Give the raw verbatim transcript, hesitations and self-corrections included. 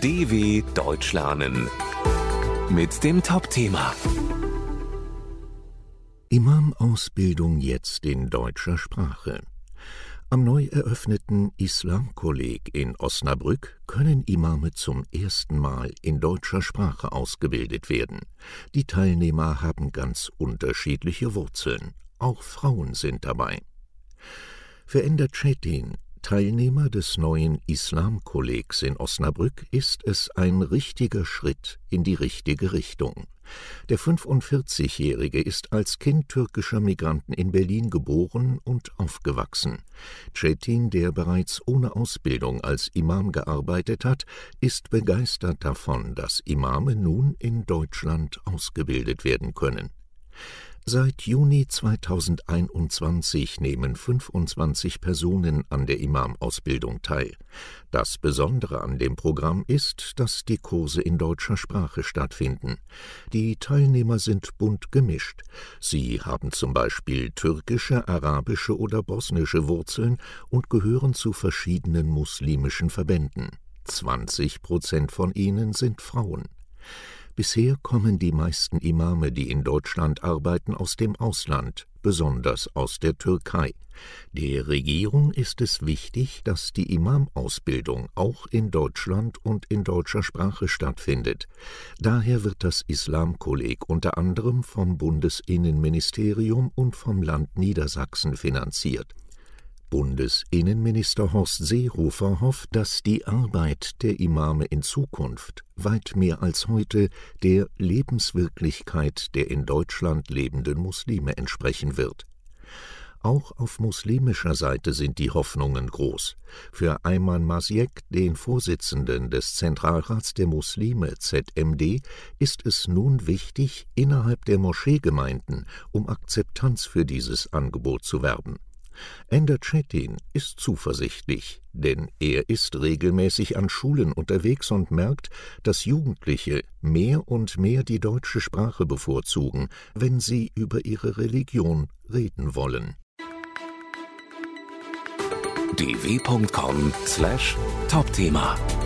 D W Deutsch lernen mit dem Top-Thema Imam-Ausbildung jetzt in deutscher Sprache. Am neu eröffneten Islamkolleg in Osnabrück können Imame zum ersten Mal in deutscher Sprache ausgebildet werden. Die Teilnehmer haben ganz unterschiedliche Wurzeln. Auch Frauen sind dabei. Für Ender Çetin, Teilnehmer des neuen Islamkollegs in Osnabrück, ist es ein richtiger Schritt in die richtige Richtung. Der fünfundvierzigjährige ist als Kind türkischer Migranten in Berlin geboren und aufgewachsen. Çetin, der bereits ohne Ausbildung als Imam gearbeitet hat, ist begeistert davon, dass Imame nun in Deutschland ausgebildet werden können. Seit Juni zweitausendeinundzwanzig nehmen fünfundzwanzig Personen an der Imam-Ausbildung teil. Das Besondere an dem Programm ist, dass die Kurse in deutscher Sprache stattfinden. Die Teilnehmer sind bunt gemischt. Sie haben zum Beispiel türkische, arabische oder bosnische Wurzeln und gehören zu verschiedenen muslimischen Verbänden. zwanzig Prozent von ihnen sind Frauen. Bisher kommen die meisten Imame, die in Deutschland arbeiten, aus dem Ausland, besonders aus der Türkei. Der Regierung ist es wichtig, dass die Imam-Ausbildung auch in Deutschland und in deutscher Sprache stattfindet. Daher wird das Islamkolleg unter anderem vom Bundesinnenministerium und vom Land Niedersachsen finanziert. Bundesinnenminister Horst Seehofer hofft, dass die Arbeit der Imame in Zukunft weit mehr als heute der Lebenswirklichkeit der in Deutschland lebenden Muslime entsprechen wird. Auch auf muslimischer Seite sind die Hoffnungen groß. Für Ayman Masyek, den Vorsitzenden des Zentralrats der Muslime Z M D, ist es nun wichtig, innerhalb der Moscheegemeinden um Akzeptanz für dieses Angebot zu werben. Ender Çetin ist zuversichtlich, denn er ist regelmäßig an Schulen unterwegs und merkt, dass Jugendliche mehr und mehr die deutsche Sprache bevorzugen, wenn sie über ihre Religion reden wollen. d w punkt com slash Top-Thema